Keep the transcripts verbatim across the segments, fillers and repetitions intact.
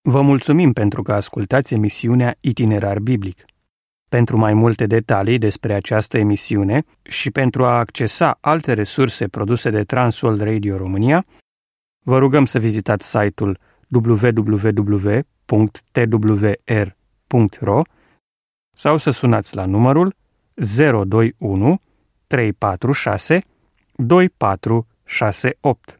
Vă mulțumim pentru că ascultați emisiunea Itinerar Biblic. Pentru mai multe detalii despre această emisiune și pentru a accesa alte resurse produse de Transworld Radio România, vă rugăm să vizitați site-ul w w w punct t w r punct r o sau să sunați la numărul zero doi unu trei patru șase doi patru șase opt.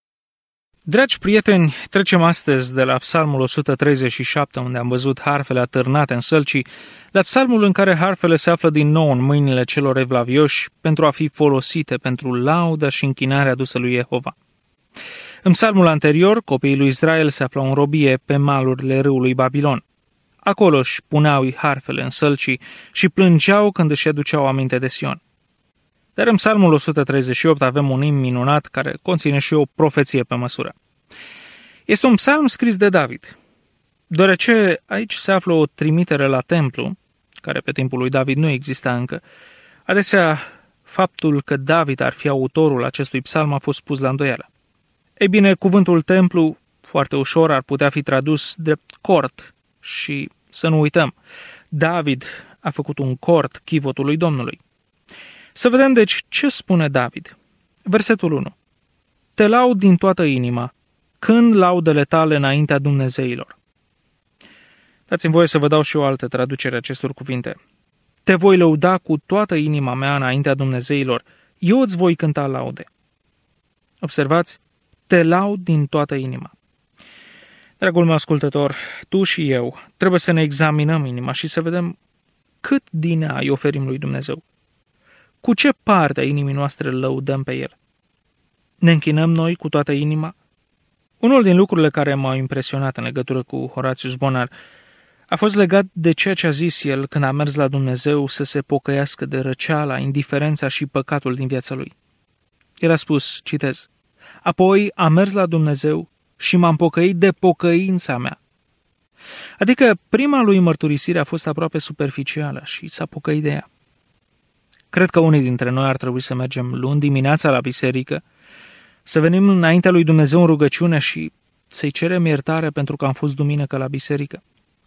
Dragi prieteni, trecem astăzi de la Psalmul o sută treizeci și șapte, unde am văzut harfele atârnate în sălcii, la psalmul în care harfele se află din nou în mâinile celor evlavioși pentru a fi folosite pentru laudă și închinarea adusă lui Jehova. În psalmul anterior, copiii lui Israel se aflau în robie pe malurile râului Babilon. Acolo își puneau harfele în sălcii și plângeau când își aduceau aminte de Sion. Dar în psalmul o sută treizeci și opt avem un imn minunat care conține și o profeție pe măsură. Este un psalm scris de David, deoarece aici se află o trimitere la templu, care pe timpul lui David nu exista încă. Adesea, faptul că David ar fi autorul acestui psalm a fost pus la îndoială. Ei bine, cuvântul templu foarte ușor ar putea fi tradus drept cort și să nu uităm, David a făcut un cort chivotului Domnului. Să vedem deci ce spune David. Versetul unu. Te laud din toată inima, când laudele tale înaintea Dumnezeilor. Dați-mi voie să vă dau și o altă traducere acestor cuvinte. Te voi lăuda cu toată inima mea înaintea Dumnezeilor, eu îți voi cânta laude. Observați, te laud din toată inima. Dragul meu ascultător, tu și eu trebuie să ne examinăm inima și să vedem cât din ea îi oferim lui Dumnezeu. Cu ce parte a inimii noastre îl lăudăm pe El? Ne închinăm noi cu toată inima? Unul din lucrurile care m-au impresionat în legătură cu Horatius Bonar a fost legat de ceea ce a zis el când a mers la Dumnezeu să se pocăiască de răceala, indiferența și păcatul din viața lui. El a spus, citez, apoi am mers la Dumnezeu și m-am pocăit de pocăința mea. Adică prima lui mărturisire a fost aproape superficială și s-a pocăit de ea. Cred că unii dintre noi ar trebui să mergem luni dimineața la biserică, să venim înaintea lui Dumnezeu în rugăciune și să-i cerem iertare pentru că am fost duminică la biserică.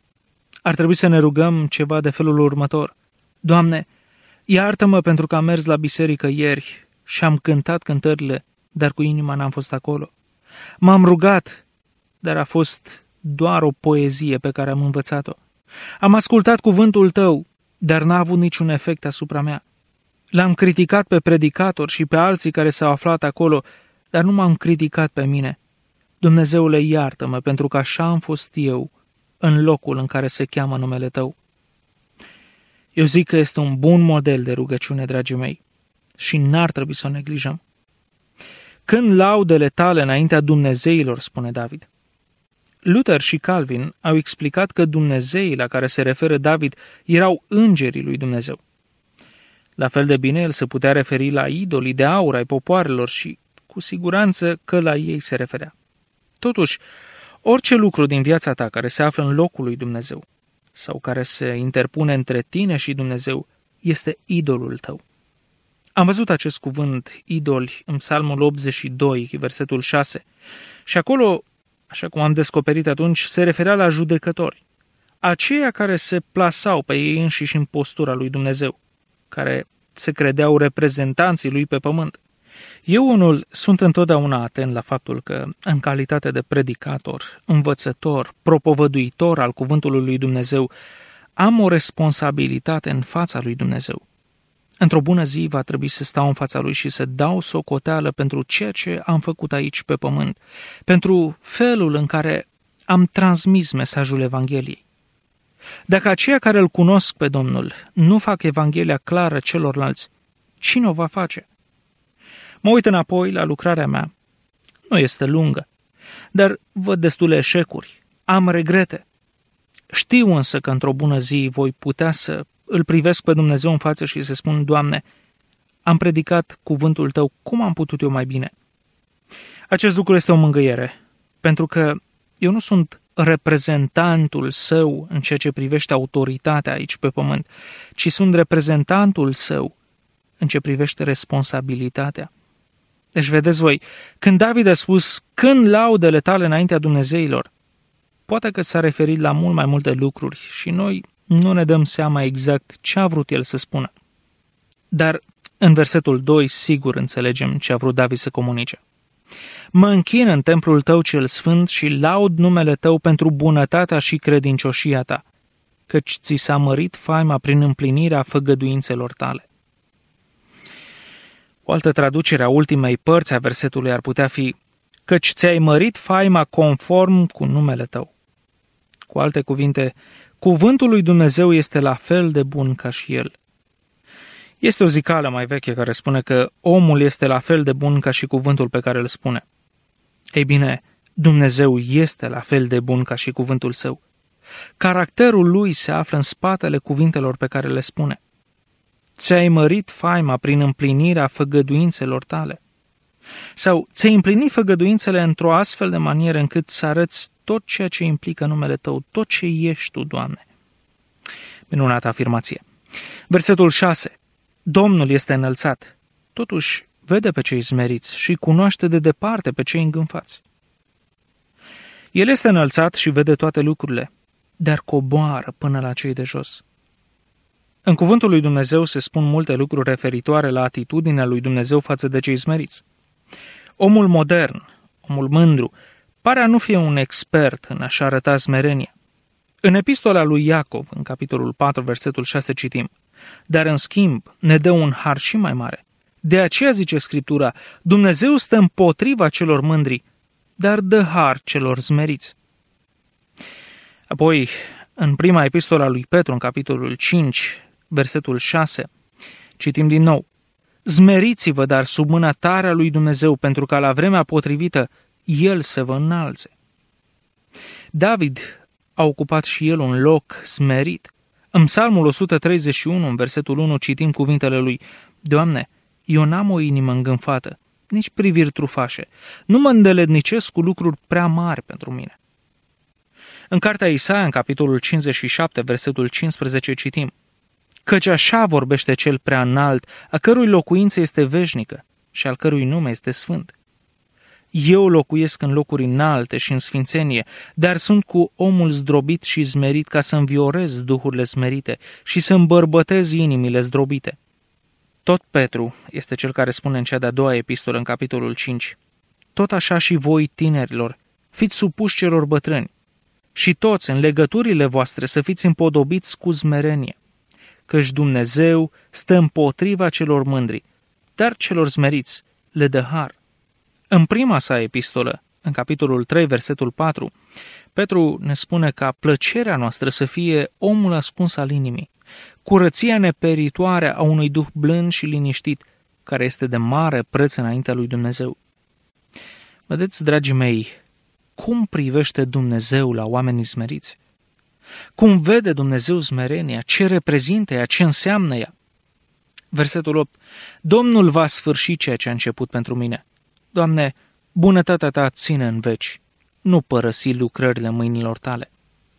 Ar trebui să ne rugăm ceva de felul următor. Doamne, iartă-mă pentru că am mers la biserică ieri și am cântat cântările, dar cu inima n-am fost acolo. M-am rugat, dar a fost doar o poezie pe care am învățat-o. Am ascultat cuvântul Tău, dar n-a avut niciun efect asupra mea. L-am criticat pe predicator și pe alții care s-au aflat acolo, dar nu m-am criticat pe mine. Dumnezeule, iartă-mă, pentru că așa am fost eu în locul în care se cheamă numele Tău. Eu zic că este un bun model de rugăciune, dragii mei, și n-ar trebui să o neglijăm. Când laudele tale înaintea Dumnezeilor, spune David. Luther și Calvin au explicat că Dumnezeii la care se referă David erau îngerii lui Dumnezeu. La fel de bine, el se putea referi la idolii de aur ai popoarelor și, cu siguranță, că la ei se referea. Totuși, orice lucru din viața ta care se află în locul lui Dumnezeu sau care se interpune între tine și Dumnezeu este idolul tău. Am văzut acest cuvânt, idoli, în Psalmul optzeci și doi, versetul șase, și acolo, așa cum am descoperit atunci, se referea la judecători, aceia care se plasau pe ei înșiși în postura lui Dumnezeu, care se credeau reprezentanții lui pe pământ. Eu unul sunt întotdeauna atent la faptul că, în calitate de predicator, învățător, propovăduitor al cuvântului lui Dumnezeu, am o responsabilitate în fața lui Dumnezeu. Într-o bună zi va trebui să stau în fața lui și să dau socoteală pentru ceea ce am făcut aici pe pământ, pentru felul în care am transmis mesajul Evangheliei. Dacă aceia care îl cunosc pe Domnul nu fac Evanghelia clară celorlalți, cine o va face? Mă uit înapoi la lucrarea mea. Nu este lungă, dar văd destule eșecuri, am regrete. Știu însă că într-o bună zi voi putea să îl privesc pe Dumnezeu în față și să spun, Doamne, am predicat cuvântul Tău, cum am putut eu mai bine? Acest lucru este o mângâiere, pentru că eu nu sunt reprezentantul Său în ceea ce privește autoritatea aici pe pământ, ci sunt reprezentantul Său în ce privește responsabilitatea. Deci vedeți voi, când David a spus, când laudele tale înaintea Dumnezeilor, poate că s-a referit la mult mai multe lucruri și noi nu ne dăm seama exact ce a vrut el să spună. Dar în versetul doi sigur înțelegem ce a vrut David să comunice. Mă închin în templul tău cel sfânt și laud numele tău pentru bunătatea și credincioșia ta, căci ți s-a mărit faima prin împlinirea făgăduințelor tale. O altă traducere a ultimei părți a versetului ar putea fi: căci ți-ai mărit faima conform cu numele tău. Cu alte cuvinte, cuvântul lui Dumnezeu este la fel de bun ca și el. Este o zicală mai veche care spune că omul este la fel de bun ca și cuvântul pe care îl spune. Ei bine, Dumnezeu este la fel de bun ca și cuvântul său. Caracterul lui se află în spatele cuvintelor pe care le spune. Ți-ai mărit faima prin împlinirea făgăduințelor tale. Sau ți-ai împlinit făgăduințele într-o astfel de manieră încât să arăți tot ceea ce implică numele tău, tot ce ești tu, Doamne. Minunată afirmație. Versetul șase. Domnul este înălțat, totuși vede pe cei smeriți și cunoaște de departe pe cei îngânfați. El este înălțat și vede toate lucrurile, dar coboară până la cei de jos. În cuvântul lui Dumnezeu se spun multe lucruri referitoare la atitudinea lui Dumnezeu față de cei smeriți. Omul modern, omul mândru, pare a nu fi un expert în a-și arăta smerenia. În epistola lui Iacov, în capitolul patru, versetul șase, citim: dar în schimb ne dă un har și mai mare. De aceea zice Scriptura, Dumnezeu stă împotriva celor mândri, dar dă har celor smeriți. Apoi, în prima epistola lui Petru, în capitolul cinci, versetul șase, citim din nou: smeriți-vă, dar sub mâna tare a lui Dumnezeu, pentru ca la vremea potrivită El să vă înalțe. David a ocupat și el un loc smerit. În Psalmul o sută treizeci și unu, în versetul unu, citim cuvintele lui: Doamne, eu n-am o inimă îngânfată, nici priviri trufașe. Nu mă îndeletnicesc cu lucruri prea mari pentru mine. În cartea Isaia, în capitolul cincizeci și șapte, versetul cincisprezece, citim: căci așa vorbește cel prea înalt, a cărui locuință este veșnică și al cărui nume este sfânt. Eu locuiesc în locuri înalte și în sfințenie, dar sunt cu omul zdrobit și zmerit, ca să înviorez duhurile smerite și să îmbărbătez inimile zdrobite. Tot Petru este cel care spune în cea de-a doua epistolă, în capitolul cinci: tot așa și voi, tinerilor, fiți supuși celor bătrâni, și toți în legăturile voastre să fiți împodobiți cu smerenie, căci Dumnezeu stă împotriva celor mândri, dar celor smeriți le dă har. În prima sa epistolă, în capitolul trei, versetul patru, Petru ne spune ca plăcerea noastră să fie omul ascuns al inimii, curăția neperitoare a unui duh blând și liniștit, care este de mare preț înaintea lui Dumnezeu. Vedeți, dragii mei, cum privește Dumnezeu la oamenii smeriți? Cum vede Dumnezeu smerenia? Ce reprezintă ea? Ce înseamnă ea? Versetul opt. Domnul va sfârși ceea ce a început pentru mine. Doamne, bunătatea ta ține în veci, nu părăsi lucrările mâinilor tale.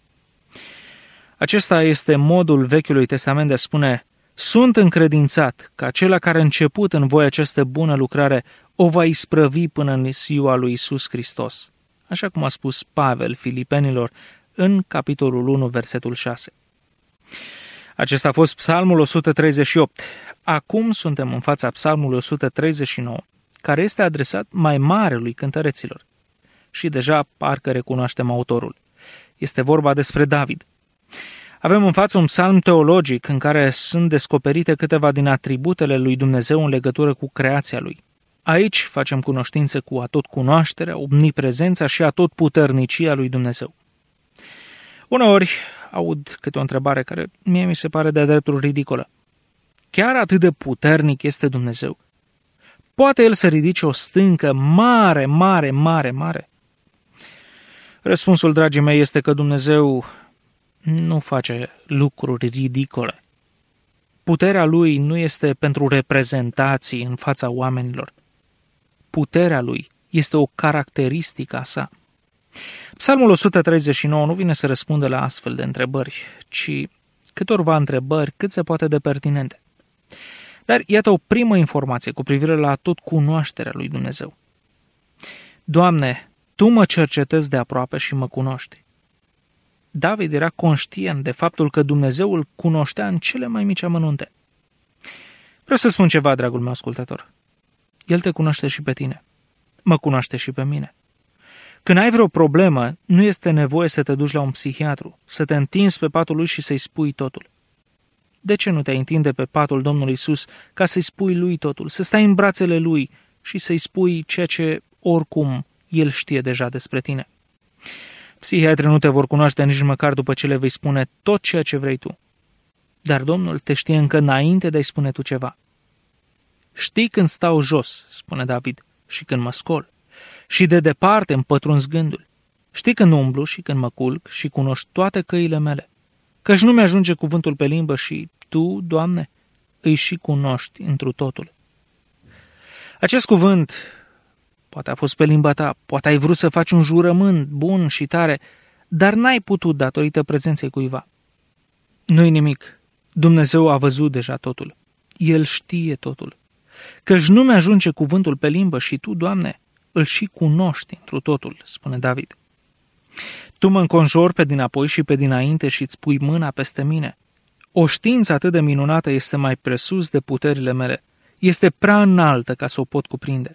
Acesta este modul Vechiului Testament de a spune: sunt încredințat că acela care a început în voi această bună lucrare o va isprăvi până în ziua lui Iisus Hristos, așa cum a spus Pavel Filipenilor în capitolul unu, versetul șase. Acesta a fost Psalmul o sută treizeci și opt. Acum suntem în fața Psalmului o sută treizeci și nouă, care este adresat mai marelui cântăreților. Și deja parcă recunoaștem autorul. Este vorba despre David. Avem în față un psalm teologic în care sunt descoperite câteva din atributele lui Dumnezeu în legătură cu creația lui. Aici facem cunoștință cu atotcunoașterea, omniprezența și atotputernicia lui Dumnezeu. Uneori aud câte o întrebare care mie mi se pare de-a dreptul ridicolă. Chiar atât de puternic este Dumnezeu? Poate El să ridice o stâncă mare, mare, mare, mare? Răspunsul, dragii mei, este că Dumnezeu nu face lucruri ridicole. Puterea Lui nu este pentru reprezentații în fața oamenilor. Puterea Lui este o caracteristică a sa. Psalmul o sută treizeci și nouă nu vine să răspundă la astfel de întrebări, ci câtorva întrebări cât se poate de pertinente. Dar iată o primă informație cu privire la tot cunoașterea lui Dumnezeu. Doamne, Tu mă cercetezi de aproape și mă cunoști. David era conștient de faptul că Dumnezeu îl cunoștea în cele mai mici amănunte. Vreau să spun ceva, dragul meu ascultător. El te cunoaște și pe tine. Mă cunoaște și pe mine. Când ai vreo problemă, nu este nevoie să te duci la un psihiatru, să te întinzi pe patul lui și să-i spui totul. De ce nu te întinde pe patul Domnului Iisus ca să-i spui lui totul, să stai în brațele lui și să-i spui ceea ce oricum el știe deja despre tine? Psihiatrii nu te vor cunoaște nici măcar după ce le vei spune tot ceea ce vrei tu. Dar Domnul te știe încă înainte de a-i spune tu ceva. Știi când stau jos, spune David, și când mă scol, și de departe îmi pătrunzi gândul. Știi când umblu și când mă culc și cunoști toate căile mele, căci nu mi-ajunge cuvântul pe limbă și Tu, Doamne, îi și cunoști întru totul. Acest cuvânt poate a fost pe limba ta, poate ai vrut să faci un jurământ bun și tare, dar n-ai putut datorită prezenței cuiva. Nu-i nimic. Dumnezeu a văzut deja totul. El știe totul. Căci nu mi-ajunge cuvântul pe limbă și Tu, Doamne, îl și cunoști întru totul, spune David. Tu mă înconjori pe dinapoi și pe dinainte și îți pui mâna peste mine. O știință atât de minunată este mai presus de puterile mele. Este prea înaltă ca să o pot cuprinde.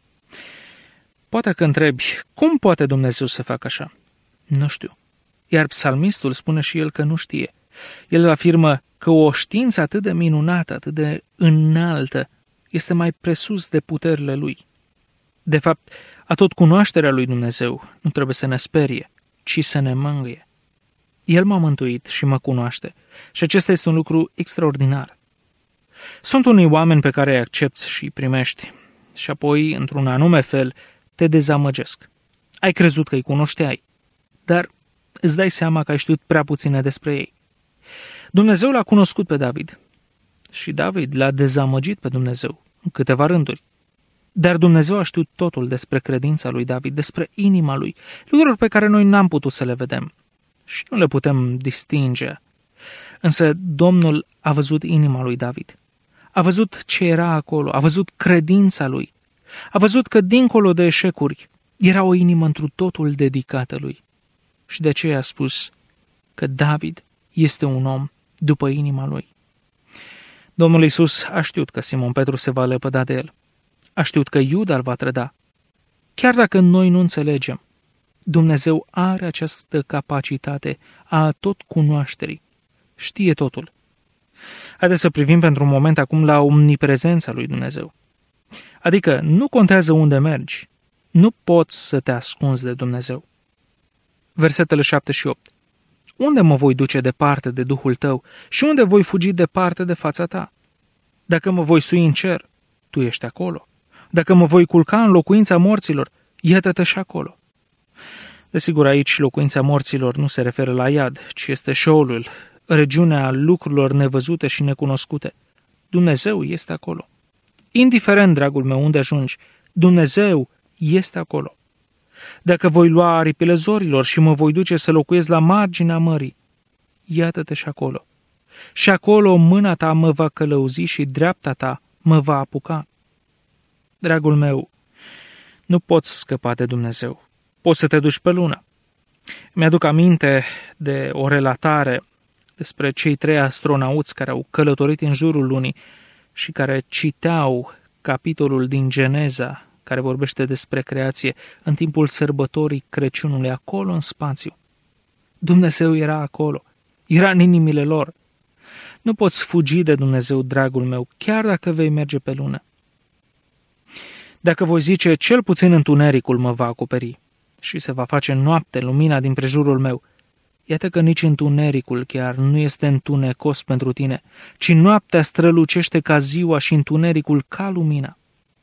Poate că întrebi, cum poate Dumnezeu să facă așa? Nu știu. Iar psalmistul spune și el că nu știe. El afirmă că o știință atât de minunată, atât de înaltă, este mai presus de puterile lui. De fapt, atot cunoașterea lui Dumnezeu nu trebuie să ne sperie, ci să ne mângâie. El m-a mântuit și mă cunoaște și acesta este un lucru extraordinar. Sunt unii oameni pe care îi accepți și îi primești și apoi, într-un anume fel, te dezamăgesc. Ai crezut că îi cunoșteai, dar îți dai seama că ai știut prea puține despre ei. Dumnezeu l-a cunoscut pe David și David l-a dezamăgit pe Dumnezeu în câteva rânduri. Dar Dumnezeu a știut totul despre credința lui David, despre inima lui, lucruri pe care noi n-am putut să le vedem și nu le putem distinge. Însă Domnul a văzut inima lui David, a văzut ce era acolo, a văzut credința lui, a văzut că dincolo de eșecuri era o inimă întru totul dedicată lui. Și de aceea a spus că David este un om după inima lui. Domnul Iisus a știut că Simon Petru se va lepăda de el. A știut că Iuda îl va trăda. Chiar dacă noi nu înțelegem, Dumnezeu are această capacitate a tot cunoașterii. Știe totul. Haideți să privim pentru un moment acum la omniprezența lui Dumnezeu. Adică nu contează unde mergi, nu poți să te ascunzi de Dumnezeu. Versetele șapte și opt. Unde mă voi duce departe de Duhul tău și unde voi fugi departe de fața ta? Dacă mă voi sui în cer, tu ești acolo. Dacă mă voi culca în locuința morților, iată-te și acolo. Desigur, aici locuința morților nu se referă la iad, ci este Sheolul, regiunea lucrurilor nevăzute și necunoscute. Dumnezeu este acolo. Indiferent, dragul meu, unde ajungi, Dumnezeu este acolo. Dacă voi lua aripile zorilor și mă voi duce să locuiesc la marginea mării, iată-te și acolo. Și acolo mâna ta mă va călăuzi și dreapta ta mă va apuca. Dragul meu, nu poți scăpa de Dumnezeu. Poți să te duci pe lună. Mi-aduc aminte de o relatare despre cei trei astronauți care au călătorit în jurul lunii și care citeau capitolul din Geneza, care vorbește despre creație, în timpul sărbătorii Crăciunului, acolo în spațiu. Dumnezeu era acolo, era în inimile lor. Nu poți fugi de Dumnezeu, dragul meu, chiar dacă vei merge pe lună. Dacă voi zice, cel puțin întunericul mă va acoperi și se va face noapte lumina din prejurul meu, iată că nici întunericul chiar nu este întunecos pentru tine, ci noaptea strălucește ca ziua și întunericul ca lumina.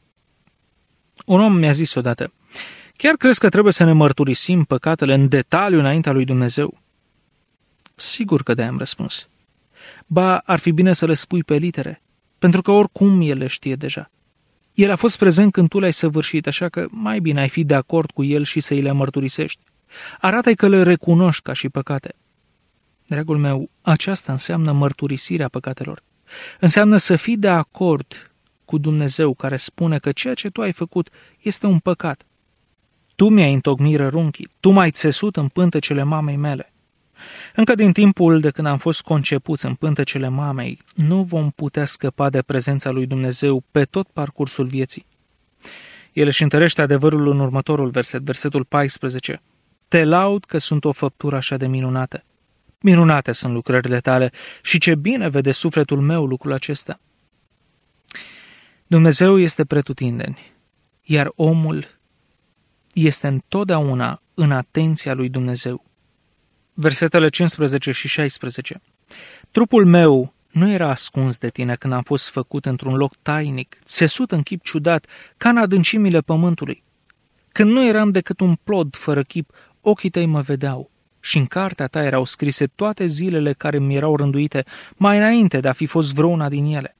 Un om mi-a zis odată, chiar crezi că trebuie să ne mărturisim păcatele în detaliu înaintea lui Dumnezeu? Sigur că de-aia am răspuns. Ba, ar fi bine să le spui pe litere, pentru că oricum el le știe deja. El a fost prezent când tu l-ai săvârșit, așa că mai bine ai fi de acord cu el și să îi le mărturisești. Arată-i că le recunoști ca și păcate. Dragul meu, aceasta înseamnă mărturisirea păcatelor. Înseamnă să fii de acord cu Dumnezeu care spune că ceea ce tu ai făcut este un păcat. Tu mi-ai întocmit rărunchii, tu m-ai țesut în pântecele mamei mele. Încă din timpul de când am fost concepuți în pântecele mamei, nu vom putea scăpa de prezența lui Dumnezeu pe tot parcursul vieții. El își întărește adevărul în următorul verset, versetul paisprezece. Te laud că sunt o făptură așa de minunată. Minunate sunt lucrările tale și ce bine vede sufletul meu lucrul acesta. Dumnezeu este pretutindeni, iar omul este întotdeauna în atenția lui Dumnezeu. Versetele cincisprezece și șaisprezece. Trupul meu nu era ascuns de tine când am fost făcut într-un loc tainic, țesut în chip ciudat, ca în adâncimile pământului. Când nu eram decât un plod fără chip, ochii tăi mă vedeau și în cartea ta erau scrise toate zilele care mi erau rânduite, mai înainte de a fi fost vreuna din ele.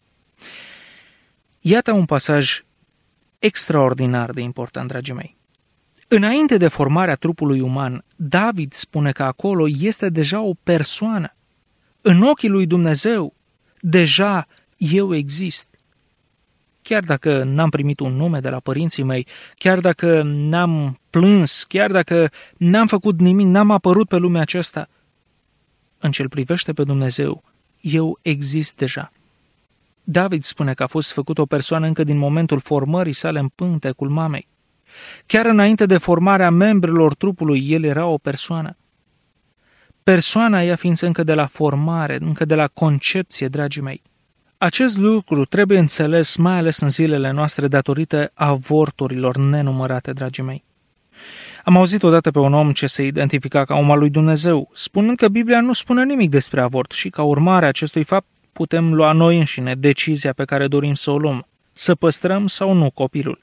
Iată un pasaj extraordinar de important, dragii mei. Înainte de formarea trupului uman, David spune că acolo este deja o persoană. În ochii lui Dumnezeu, deja eu exist. Chiar dacă n-am primit un nume de la părinții mei, chiar dacă n-am plâns, chiar dacă n-am făcut nimic, n-am apărut pe lumea aceasta, în ce-l privește pe Dumnezeu, eu exist deja. David spune că a fost făcut o persoană încă din momentul formării sale în pântecul mamei. Chiar înainte de formarea membrilor trupului, el era o persoană. Persoana ea fiind încă de la formare, încă de la concepție, dragii mei. Acest lucru trebuie înțeles mai ales în zilele noastre datorită avorturilor nenumărate, dragii mei. Am auzit odată pe un om ce se identifica ca om al lui Dumnezeu, spunând că Biblia nu spune nimic despre avort și ca urmare a acestui fapt putem lua noi înșine decizia pe care dorim să o luăm, să păstrăm sau nu copilul.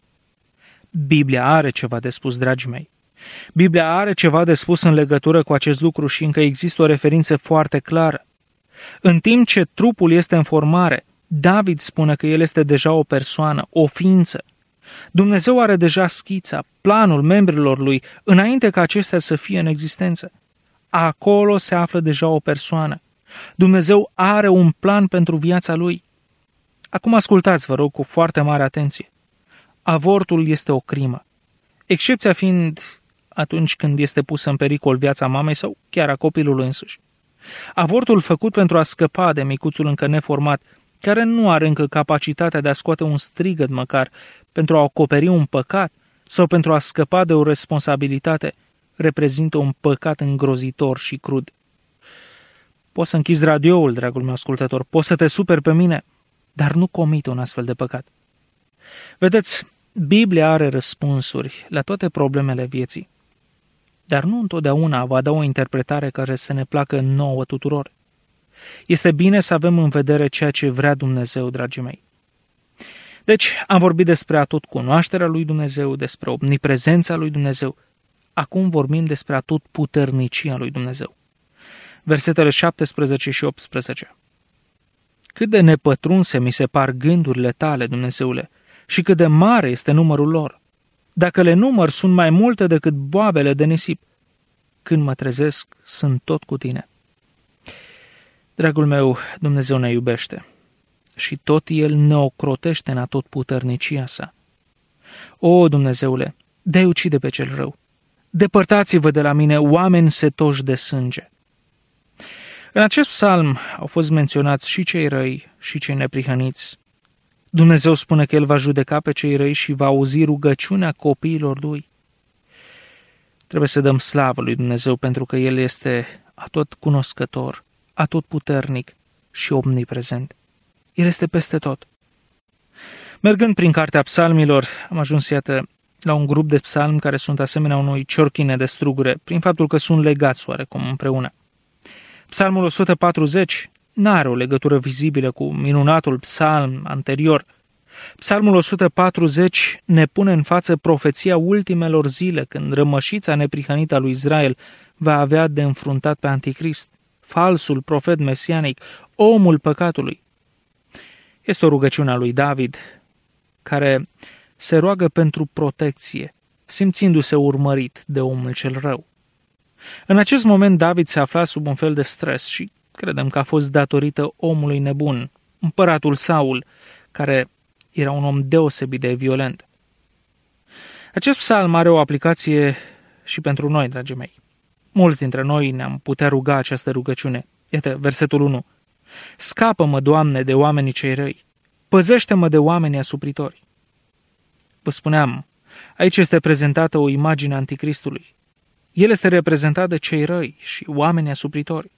Biblia are ceva de spus, dragii mei. Biblia are ceva de spus în legătură cu acest lucru și încă există o referință foarte clară. În timp ce trupul este în formare, David spune că el este deja o persoană, o ființă. Dumnezeu are deja schița, planul membrilor lui, înainte ca acestea să fie în existență. Acolo se află deja o persoană. Dumnezeu are un plan pentru viața lui. Acum ascultați, vă rog, cu foarte mare atenție. Avortul este o crimă, excepția fiind atunci când este pusă în pericol viața mamei sau chiar a copilului însuși. Avortul făcut pentru a scăpa de micuțul încă neformat, care nu are încă capacitatea de a scoate un strigăt măcar pentru a acoperi un păcat sau pentru a scăpa de o responsabilitate, reprezintă un păcat îngrozitor și crud. Poți să închizi radioul, dragul meu ascultător, poți să te superi pe mine, dar nu comite un astfel de păcat. Vedeți, Biblia are răspunsuri la toate problemele vieții, dar nu întotdeauna va da o interpretare care să ne placă nouă tuturor. Este bine să avem în vedere ceea ce vrea Dumnezeu, dragii mei. Deci, am vorbit despre atot cunoașterea lui Dumnezeu, despre omniprezența lui Dumnezeu. Acum vorbim despre atot puternicia lui Dumnezeu. Versetele șaptesprezece și optsprezece. Cât de nepătrunse mi se par gândurile tale, Dumnezeule, și cât de mare este numărul lor. Dacă le număr, sunt mai multe decât boabele de nisip. Când mă trezesc, sunt tot cu tine. Dragul meu, Dumnezeu ne iubește și tot El ne ocrotește în atot puternicia sa. O, Dumnezeule, de-ai ucide pe cel rău. Depărtați-vă de la mine, oameni setoși de sânge. În acest psalm au fost menționați și cei răi și cei neprihăniți. Dumnezeu spune că El va judeca pe cei răi și va auzi rugăciunea copiilor Lui. Trebuie să dăm slavă lui Dumnezeu pentru că El este atot cunoscător, atot puternic și omniprezent. El este peste tot. Mergând prin cartea psalmilor, am ajuns, iată, la un grup de psalmi care sunt asemenea unui ciorchine de strugure, prin faptul că sunt legați oarecum împreună. Psalmul o sută patruzeci n-are o legătură vizibilă cu minunatul psalm anterior. Psalmul o sută patruzeci ne pune în față profeția ultimelor zile, când rămășița neprihănită a lui Israel va avea de înfruntat pe Anticrist, falsul profet mesianic, omul păcatului. Este o rugăciune a lui David, care se roagă pentru protecție, simțindu-se urmărit de omul cel rău. În acest moment David se afla sub un fel de stres și credem că a fost datorită omului nebun, împăratul Saul, care era un om deosebit de violent. Acest psalm are o aplicație și pentru noi, dragii mei. Mulți dintre noi ne-am putea ruga această rugăciune. Iată, versetul unu. Scapă-mă, Doamne, de oamenii cei răi. Păzește-mă de oamenii asupritori. Vă spuneam, aici este prezentată o imagine a Anticristului. El este reprezentat de cei răi și oamenii asupritori.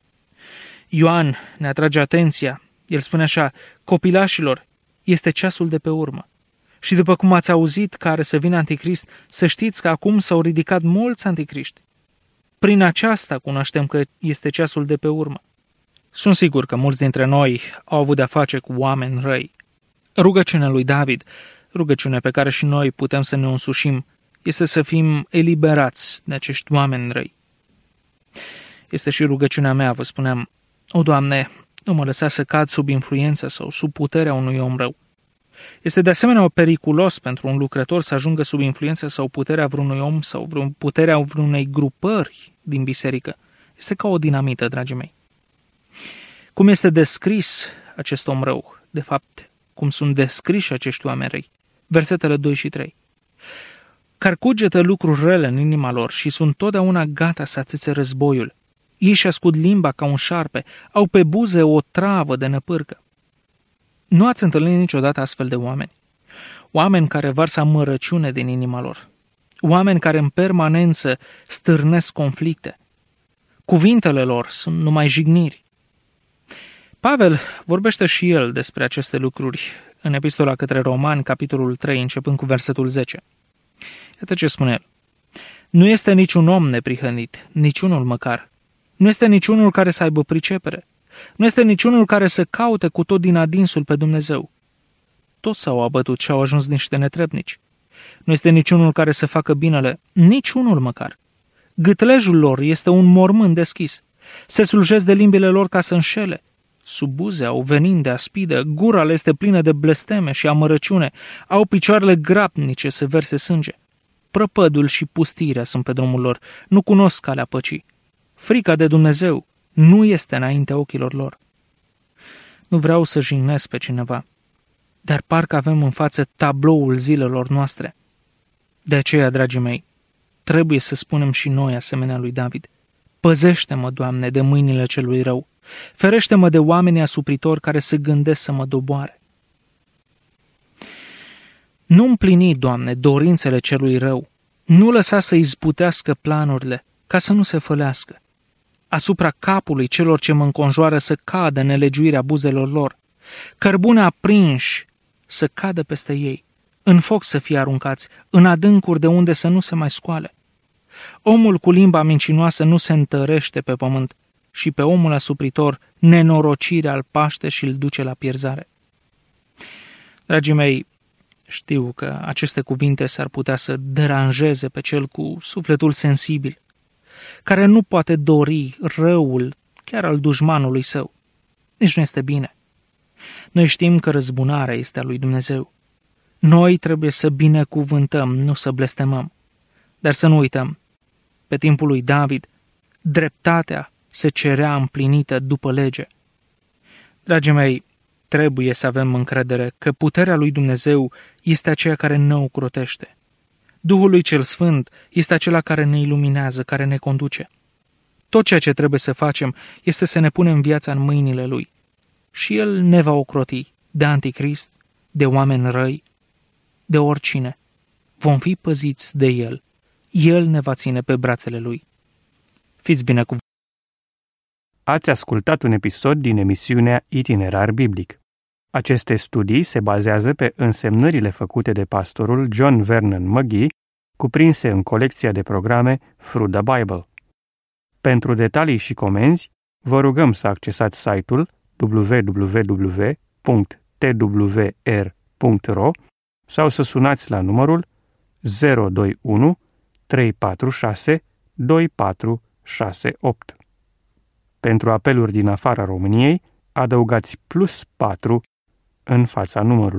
Ioan ne atrage atenția. El spune așa, copilașilor, este ceasul de pe urmă. Și după cum ați auzit că are să vină Anticrist, să știți că acum s-au ridicat mulți anticriști. Prin aceasta cunoaștem că este ceasul de pe urmă. Sunt sigur că mulți dintre noi au avut de-a face cu oameni răi. Rugăciunea lui David, rugăciunea pe care și noi putem să ne însușim, este să fim eliberați de acești oameni răi. Este și rugăciunea mea, vă spuneam, o, Doamne, nu mă lăsa să cad sub influența sau sub puterea unui om rău. Este de asemenea periculos pentru un lucrător să ajungă sub influența sau puterea vreunui om sau vreun puterea vreunei grupări din biserică. Este ca o dinamită, dragii mei. Cum este descris acest om rău? De fapt, cum sunt descriși acești oameni răi? Versetele doi și trei. Care cugetă lucruri rele în inima lor și sunt totdeauna gata să ațâțe războiul. Ei și ascund limba ca un șarpe, au pe buze o travă de năpârcă. Nu ați întâlnit niciodată astfel de oameni? Oameni care varsă amărăciune din inima lor. Oameni care în permanență stârnesc conflicte. Cuvintele lor sunt numai jigniri. Pavel vorbește și el despre aceste lucruri în epistola către Romani, capitolul trei, începând cu versetul zece. Iată ce spune el. Nu este niciun om neprihănit, niciunul măcar. Nu este niciunul care să aibă pricepere. Nu este niciunul care să caute cu tot din adinsul pe Dumnezeu. Toți s-au abătut și au ajuns niște netrebnici. Nu este niciunul care să facă binele, niciunul măcar. Gâtlejul lor este un mormânt deschis. Se slujesc de limbile lor ca să înșele. Sub buze au venin de aspidă, gura le este plină de blesteme și amărăciune, au picioarele grabnice să verse sânge. Prăpădul și pustirea sunt pe drumul lor, nu cunosc calea păcii. Frica de Dumnezeu nu este înaintea ochilor lor. Nu vreau să jignesc pe cineva, dar parcă avem în față tabloul zilelor noastre. De aceea, dragii mei, trebuie să spunem și noi asemenea lui David. Păzește-mă, Doamne, de mâinile celui rău. Ferește-mă de oamenii asupritori care se gândesc să mă doboare. Nu împlini, Doamne, dorințele celui rău. Nu lăsa să izbutească planurile, ca să nu se fălească. Asupra capului celor ce mă înconjoară să cadă nelegiuirea buzelor lor. Cărbune aprinși să cadă peste ei. În foc să fie aruncați, în adâncuri de unde să nu se mai scoale. Omul cu limba mincinoasă nu se întărește pe pământ și pe omul asupritor nenorocirea îl paște și îl duce la pierzare. Dragii mei, știu că aceste cuvinte s-ar putea să deranjeze pe cel cu sufletul sensibil, care nu poate dori răul chiar al dușmanului său. Nici nu este bine. Noi știm că răzbunarea este a lui Dumnezeu. Noi trebuie să binecuvântăm, nu să blestemăm. Dar să nu uităm, pe timpul lui David, dreptatea se cerea împlinită după lege. Dragii mei, trebuie să avem încredere că puterea lui Dumnezeu este aceea care ne ocrotește. Duhul lui cel Sfânt este acela care ne iluminează, care ne conduce. Tot ceea ce trebuie să facem este să ne punem viața în mâinile lui. Și el ne va ocroti de anticrist, de oameni răi, de oricine. Vom fi păziți de el. El ne va ține pe brațele lui. Fiți binecuvântați! Ați ascultat un episod din emisiunea Itinerar Biblic. Aceste studii se bazează pe însemnările făcute de pastorul John Vernon McGee, cuprinse în colecția de programe Through the Bible. Pentru detalii și comenzi, vă rugăm să accesați site-ul w w w punct t w r punct r o sau să sunați la numărul zero doi unu trei patru șase doi patru șase opt. Pentru apeluri din afara României, adăugați plus patru în fața numărului.